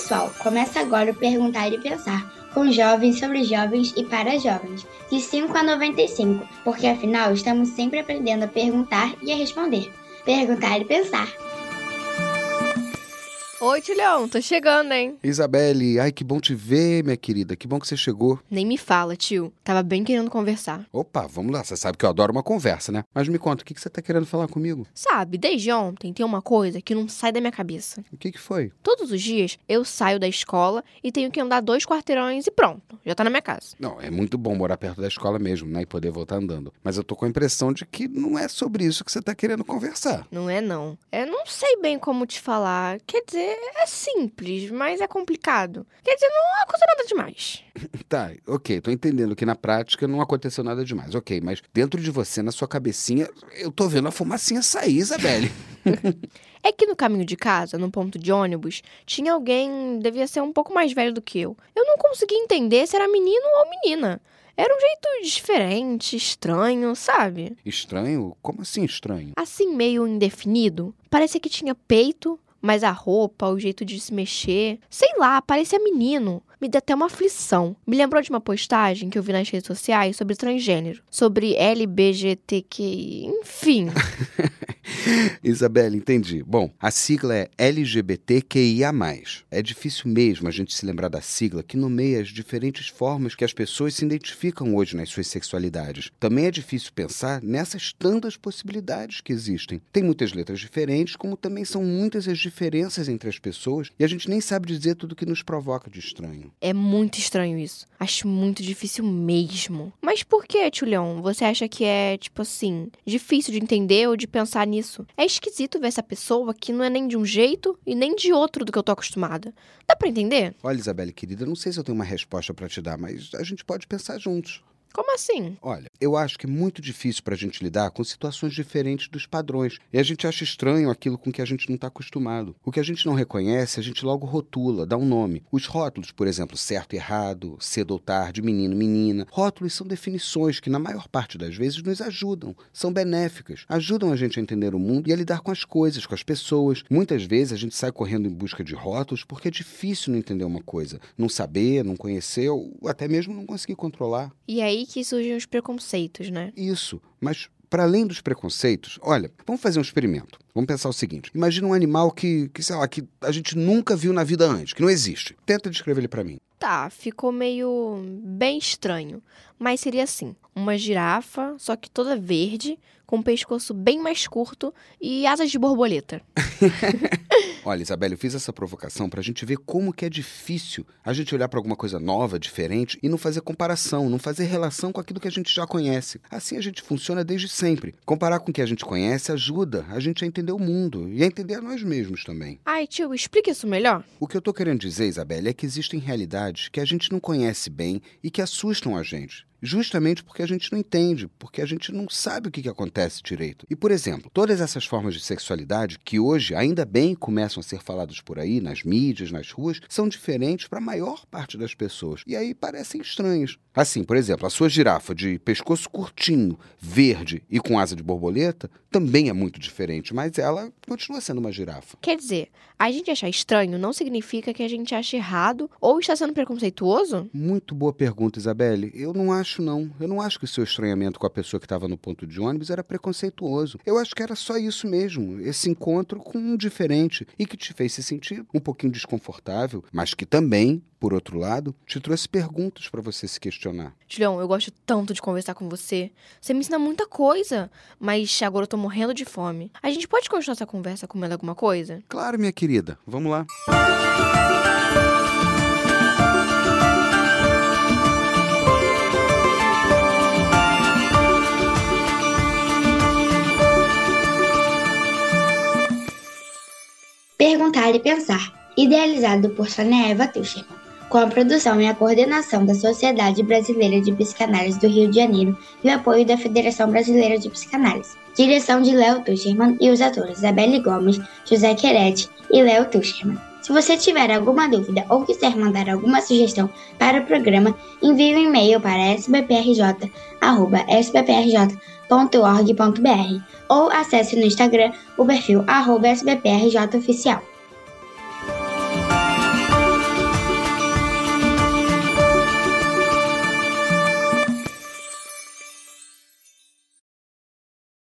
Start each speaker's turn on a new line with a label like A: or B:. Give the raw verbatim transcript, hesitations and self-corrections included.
A: pessoal, começa agora o Perguntar e Pensar, com jovens sobre jovens e para jovens, de cinco a noventa e cinco, porque afinal estamos sempre aprendendo a perguntar e a responder. Perguntar e Pensar.
B: Oi, Tilhão, tô chegando, hein?
C: Isabelle, ai, que bom te ver, minha querida. Que bom que você chegou.
B: Nem me fala, tio. Tava bem querendo conversar.
C: Opa, vamos lá. Você sabe que eu adoro uma conversa, né? Mas me conta, o que que você tá querendo falar comigo?
B: Sabe, desde ontem tem uma coisa que não sai da minha cabeça.
C: O que que foi?
B: Todos os dias eu saio da escola e tenho que andar dois quarteirões e pronto, já tá na minha casa.
C: Não, é muito bom morar perto da escola mesmo, né? E poder voltar andando. Mas eu tô com a impressão de que não é sobre isso que você tá querendo conversar.
B: Não é, não. Eu não sei bem como te falar. Quer dizer, é simples, mas é complicado. Quer dizer, não aconteceu nada demais.
C: Tá, ok, tô entendendo que na prática não aconteceu nada demais, ok, mas dentro de você, na sua cabecinha, eu tô vendo a fumacinha sair, Isabelle.
B: É que no caminho de casa, no ponto de ônibus, tinha alguém, devia ser um pouco mais velho do que eu. Eu não conseguia entender se era menino ou menina. Era um jeito diferente, estranho, sabe?
C: Estranho? Como assim estranho?
B: Assim, meio indefinido. Parecia que tinha peito, mas a roupa, o jeito de se mexer, sei lá, parecia menino. Me deu até uma aflição. Me lembrou de uma postagem que eu vi nas redes sociais sobre transgênero, sobre L G B T Q I, enfim.
C: Isabelle, entendi. Bom, a sigla é L G B T Q I A mais. É difícil mesmo a gente se lembrar da sigla que nomeia as diferentes formas que as pessoas se identificam hoje nas suas sexualidades. Também é difícil pensar nessas tantas possibilidades que existem. Tem muitas letras diferentes, como também são muitas as diferenças entre as pessoas, e a gente nem sabe dizer tudo o que nos provoca de estranho.
B: É muito estranho isso. Acho muito difícil mesmo. Mas por que, tio Leão, você acha que é, tipo assim, difícil de entender ou de pensar nisso? É esquisito ver essa pessoa que não é nem de um jeito e nem de outro do que eu tô acostumada. Dá pra entender?
C: Olha, Isabelle, querida, não sei se eu tenho uma resposta pra te dar, mas a gente pode pensar juntos.
B: Como assim?
C: Olha, eu acho que é muito difícil pra gente lidar com situações diferentes dos padrões. E a gente acha estranho aquilo com que a gente não está acostumado. O que a gente não reconhece, a gente logo rotula, dá um nome. Os rótulos, por exemplo, certo e errado, cedo ou tarde, menino, menina. Rótulos são definições que, na maior parte das vezes, nos ajudam. São benéficas. Ajudam a gente a entender o mundo e a lidar com as coisas, com as pessoas. Muitas vezes a gente sai correndo em busca de rótulos porque é difícil não entender uma coisa. Não saber, não conhecer ou até mesmo não conseguir controlar.
B: E aí que surgem os preconceitos, né?
C: Isso, mas para além dos preconceitos, olha, vamos fazer um experimento. Vamos pensar o seguinte, imagina um animal que, que, sei lá, que a gente nunca viu na vida antes, que não existe. Tenta descrever ele para mim.
B: Tá, ficou meio bem estranho, mas seria assim, uma girafa, só que toda verde, com um pescoço bem mais curto e asas de borboleta.
C: Olha, Isabelle, eu fiz essa provocação pra gente ver como que é difícil a gente olhar pra alguma coisa nova, diferente, e não fazer comparação, não fazer relação com aquilo que a gente já conhece. Assim a gente funciona desde sempre. Comparar com o que a gente conhece ajuda a gente a entender o mundo e a entender a nós mesmos também.
B: Ai, tio, explica isso melhor.
C: O que eu tô querendo dizer, Isabelle, é que existem realidades que a gente não conhece bem e que assustam a gente. Justamente porque a gente não entende, porque a gente não sabe o que, que acontece direito. E, por exemplo, todas essas formas de sexualidade que hoje, ainda bem, começam a ser faladas por aí, nas mídias, nas ruas, são diferentes para a maior parte das pessoas. E aí parecem estranhas. Assim, por exemplo, a sua girafa de pescoço curtinho, verde e com asa de borboleta também é muito diferente, mas ela continua sendo uma girafa.
B: Quer dizer, a gente achar estranho não significa que a gente ache errado ou está sendo preconceituoso?
C: Muito boa pergunta, Isabelle. Eu não acho, não. Eu não acho que o seu estranhamento com a pessoa que estava no ponto de ônibus era preconceituoso. Eu acho que era só isso mesmo, esse encontro com um diferente e que te fez se sentir um pouquinho desconfortável, mas que também, por outro lado, te trouxe perguntas para você se questionar.
B: Julião, eu gosto tanto de conversar com você. Você me ensina muita coisa, mas agora eu tô morrendo de fome. A gente pode continuar essa conversa comendo alguma coisa?
C: Claro, minha querida. Vamos lá.
A: Perguntar e Pensar, idealizado por Sônia Eva Tucherman, com a produção e a coordenação da Sociedade Brasileira de Psicanálise do Rio de Janeiro e o apoio da Federação Brasileira de Psicanálise. Direção de Léo Tucherman e os atores Isabelle Gomes, José Querete e Léo Tucherman. Se você tiver alguma dúvida ou quiser mandar alguma sugestão para o programa, envie um e-mail para s b p r j arroba s b p r j ponto org ponto b r ou acesse no Instagram o perfil arroba s b p r j oficial.